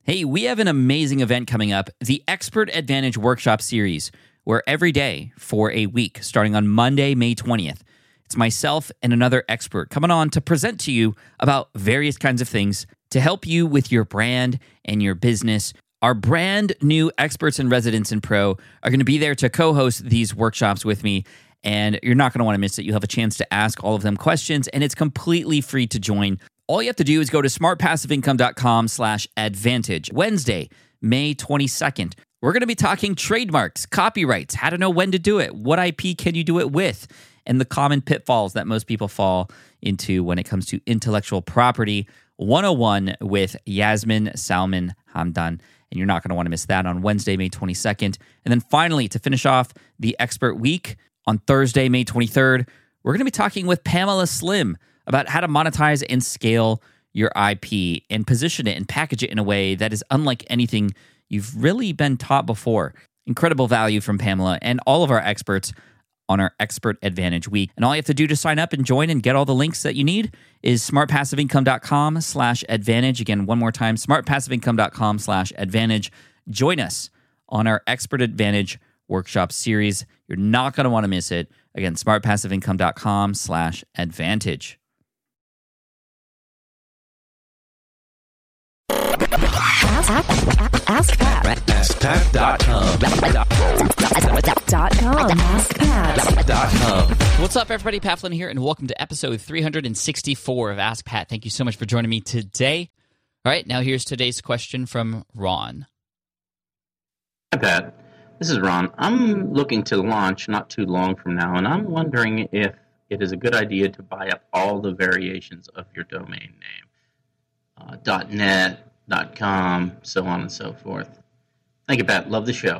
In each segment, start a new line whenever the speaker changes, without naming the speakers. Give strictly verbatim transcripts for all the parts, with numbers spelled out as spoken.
Hey, we have an amazing event coming up, the Expert Advantage Workshop Series, where every day for a week, starting on Monday, May twentieth, it's myself and another expert coming on to present to you about various kinds of things to help you with your brand and your business. Our brand new experts and residents in Pro are going to be there to co-host these workshops with me, and you're not going to want to miss it. You'll have a chance to ask all of them questions, and it's completely free to join. All you have to do is go to smartpassiveincome.com slash advantage. Wednesday, May twenty-second. We're going to be talking trademarks, copyrights, how to know when to do it, what I P can you do it with, and the common pitfalls that most people fall into when it comes to intellectual property one oh one with Yasmin Salman Hamdan. And you're not going to want to miss that on Wednesday, May twenty-second. And then finally, to finish off the Expert Week, on Thursday, May twenty-third, we're going to be talking with Pamela Slim about how to monetize and scale your I P and position it and package it in a way that is unlike anything you've really been taught before. Incredible value from Pamela and all of our experts on our Expert Advantage Week. And all you have to do to sign up and join and get all the links that you need is smartpassiveincome.com slash advantage. Again, one more time, smartpassiveincome.com slash advantage. Join us on our Expert Advantage Workshop Series. You're not going to want to miss it. Again, smartpassiveincome.com slash advantage.
Ask, ask, ask Pat.
ask pat dot com.
Dot com. ask pat dot com.
What's up, everybody? Pat Flynn here, and welcome to episode three hundred sixty-four of Ask Pat. Thank you so much for joining me today. All right, now here's today's question from Ron.
Hi, Pat. This is Ron. I'm looking to launch not too long from now, and I'm wondering if it is a good idea to buy up all the variations of your domain name. Uh, .net, .com, so on and so forth. Thank you, Pat. Love the show.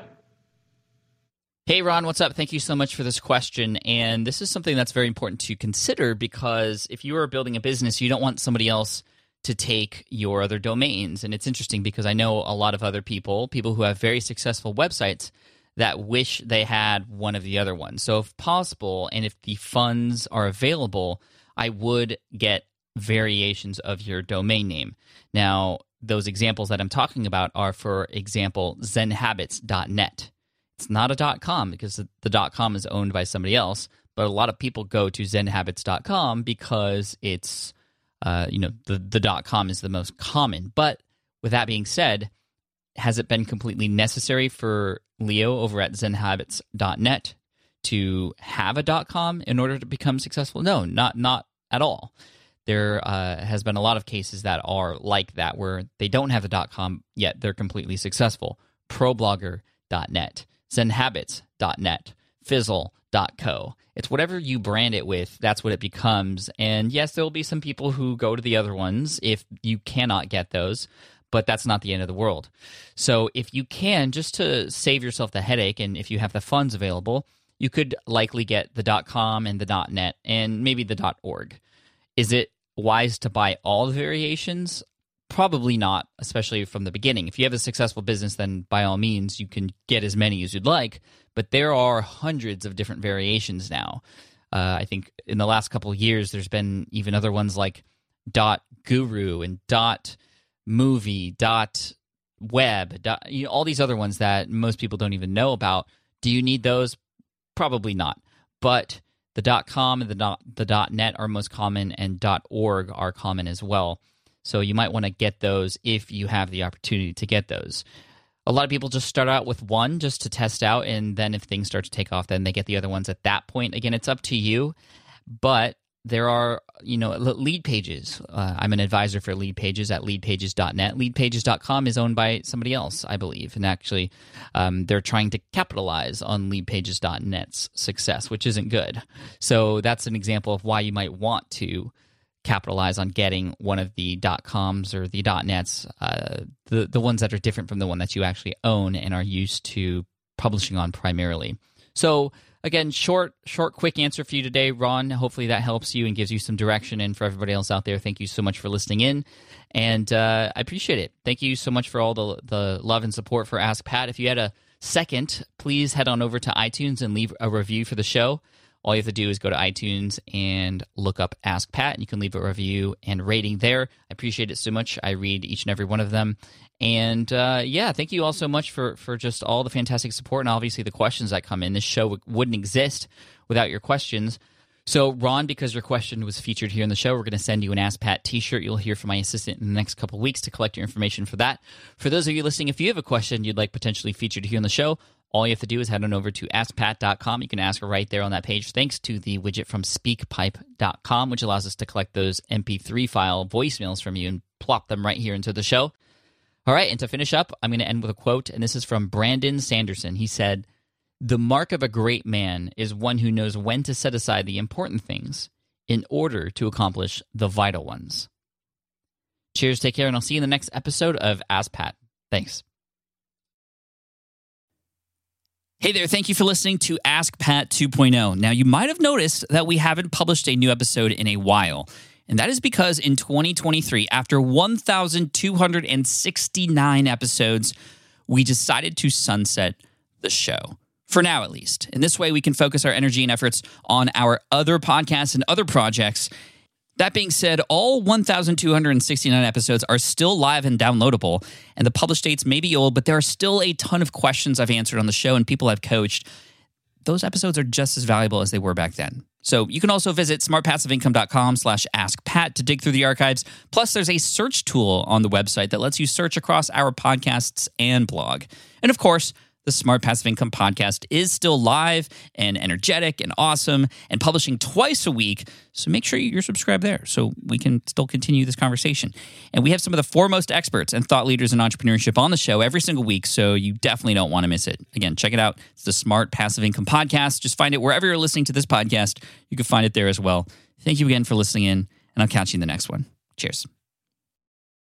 Hey, Ron, what's up? Thank you so much for this question. And this is something that's very important to consider, because if you are building a business, you don't want somebody else to take your other domains. And it's interesting because I know a lot of other people, people who have very successful websites, that wish they had one of the other ones. So if possible, and if the funds are available, I would get variations of your domain name. Now, those examples that I'm talking about are, for example, zen habits dot net. It's not a .com because the .com is owned by somebody else, but a lot of people go to zen habits dot com because it's, uh, you know, the, the .com is the most common. But with that being said, has it been completely necessary for Leo over at zen habits dot net to have a .com in order to become successful? No, not not at all. There uh, has been a lot of cases that are like that, where they don't have the .com, yet they're completely successful. ProBlogger dot net, zen habits dot net, fizzle dot co. It's whatever you brand it with, that's what it becomes. And yes, there will be some people who go to the other ones if you cannot get those, but that's not the end of the world. So if you can, just to save yourself the headache, and if you have the funds available, you could likely get the .com and the .net and maybe the .org. Is it wise to buy all the variations? Probably not, especially from the beginning. If you have a successful business, then by all means, you can get as many as you'd like, but there are hundreds of different variations now. Uh, I think in the last couple of years, there's been even other ones like .guru and .movie, .web, dot, you know, all these other ones that most people don't even know about. Do you need those? Probably not. But the .com and the dot, the .net are most common, and .org are common as well. So you might want to get those if you have the opportunity to get those. A lot of people just start out with one just to test out, and then if things start to take off, then they get the other ones at that point. Again, it's up to you, but there are, you know, lead pages. Uh, I'm an advisor for lead pages at lead pages dot net. lead pages dot com is owned by somebody else, I believe. And actually, um, they're trying to capitalize on lead pages dot net's success, which isn't good. So that's an example of why you might want to capitalize on getting one of the .coms or the .nets, uh, the, the ones that are different from the one that you actually own and are used to publishing on primarily. So again, short, short, quick answer for you today, Ron. Hopefully that helps you and gives you some direction. And for everybody else out there, thank you so much for listening in. And uh, I appreciate it. Thank you so much for all the, the love and support for Ask Pat. If you had a second, please head on over to iTunes and leave a review for the show. all you have to do is go to iTunes and look up Ask Pat, and you can leave a review and rating there. I appreciate it so much. I read each and every one of them. And uh, yeah, thank you all so much for, for just all the fantastic support and obviously the questions that come in. This show w- wouldn't exist without your questions. So, Ron, because your question was featured here in the show, we're going to send you an Ask Pat t-shirt. You'll hear from my assistant in the next couple of weeks to collect your information for that. For those of you listening, if you have a question you'd like potentially featured here on the show, all you have to do is head on over to ask pat dot com. You can ask her right there on that page, thanks to the widget from speak pipe dot com, which allows us to collect those M P three file voicemails from you and plop them right here into the show. All right, and to finish up, I'm going to end with a quote, and this is from Brandon Sanderson. He said, "The mark of a great man is one who knows when to set aside the important things in order to accomplish the vital ones." Cheers, take care, and I'll see you in the next episode of Ask Pat. Thanks. Hey there, thank you for listening to Ask Pat two point oh. Now, you might have noticed that we haven't published a new episode in a while, and that is because in twenty twenty-three, after one thousand two hundred sixty-nine episodes, we decided to sunset the show. For now, at least. In this way, we can focus our energy and efforts on our other podcasts and other projects. That being said, all one thousand two hundred sixty-nine episodes are still live and downloadable, and the published dates may be old, but there are still a ton of questions I've answered on the show and people I've coached. Those episodes are just as valuable as they were back then. So you can also visit smartpassiveincome.com slash askpat to dig through the archives. Plus, there's a search tool on the website that lets you search across our podcasts and blog. And of course, the Smart Passive Income podcast is still live and energetic and awesome and publishing twice a week. So make sure you're subscribed there so we can still continue this conversation. And we have some of the foremost experts and thought leaders in entrepreneurship on the show every single week, so you definitely don't want to miss it. Again, check it out. It's the Smart Passive Income podcast. Just find it wherever you're listening to this podcast. You can find it there as well. Thank you again for listening in, and I'll catch you in the next one. Cheers.